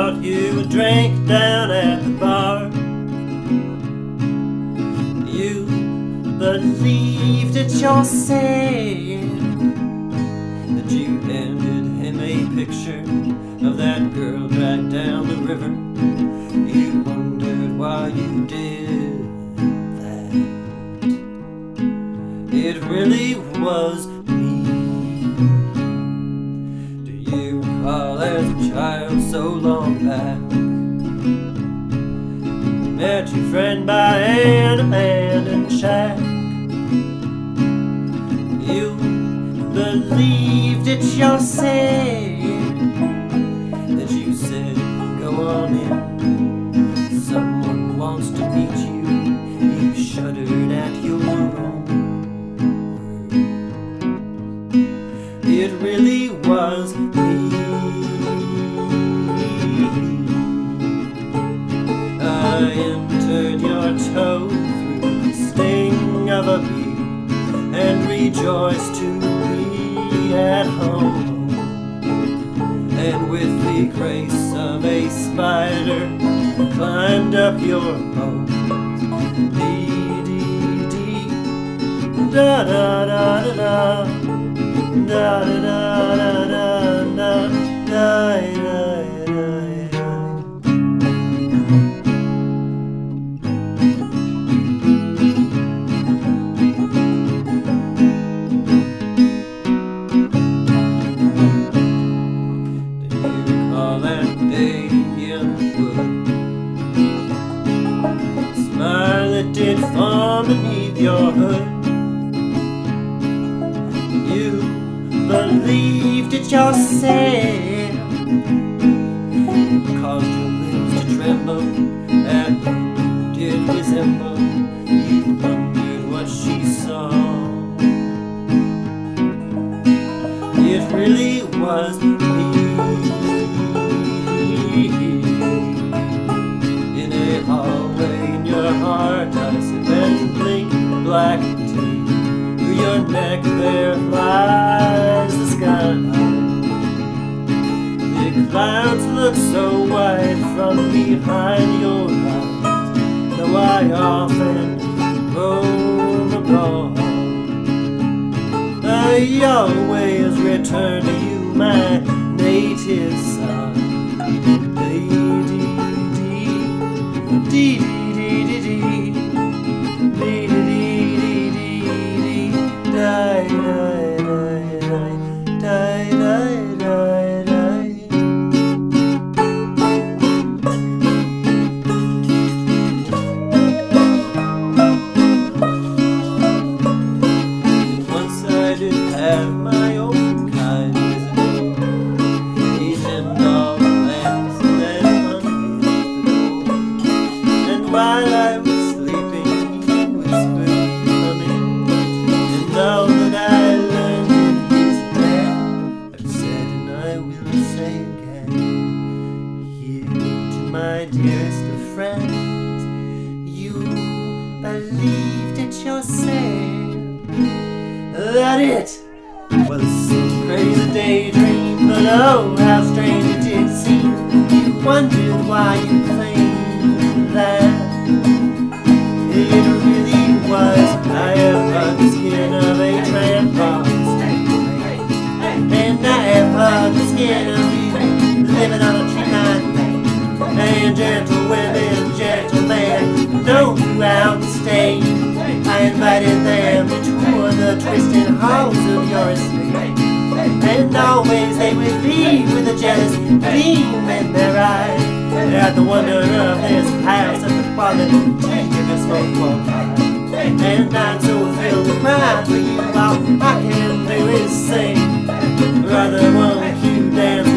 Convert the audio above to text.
bought you a drink down at the bar. You believed it yourself that you handed him a picture of that girl dragged down the river. You wondered why you did that. It really was me. Do you recall as a child so long back, you met your friend by an abandoned shack? You believed it yourself that you said, go on in, someone wants to meet you. You shuddered at your own words. It really was me. I entered your toe through the sting of a bee and rejoiced to be at home. And with the grace of a spider, climbed up your bones. Dee dee dee, da da da da da, da da da da da da, da da da. Smile that did form beneath your hood. You believed it yourself, caused your limbs to tremble at whom you did resemble. You wondered what she saw. It really was me. In a hallway in your heart, I sip and blink black tea. Through your neck there flies the sky. The clouds look so white from behind your eyes, though I often roam abroad. I always return to you, my native son. Dee dee dee dee dee, dee dee dee dee dee, die die die die die die die. Once I did have my own kind visitor. He trimmed all the lamps and then unveiled the door. While I was sleeping, he whispered, come in. And all that I learned in his day, I've said and I will say again. Here to my dearest of friends, you believed it yourself, that it was some crazy daydream. But oh, how strange it did seem. You wondered why you claimed that it really was. I have the skin of a tramp dog, and I have the skin of you living on a tree line. And gentle women, gentlemen, known throughout the state, I invited them to tour the twisted halls of your estate. And always they would leave with a jealous gleam in their eyes at the wonder of this house and the quality of this folk pie. And I'm so filled with pride for you, all I can do is say, brother, won't you dance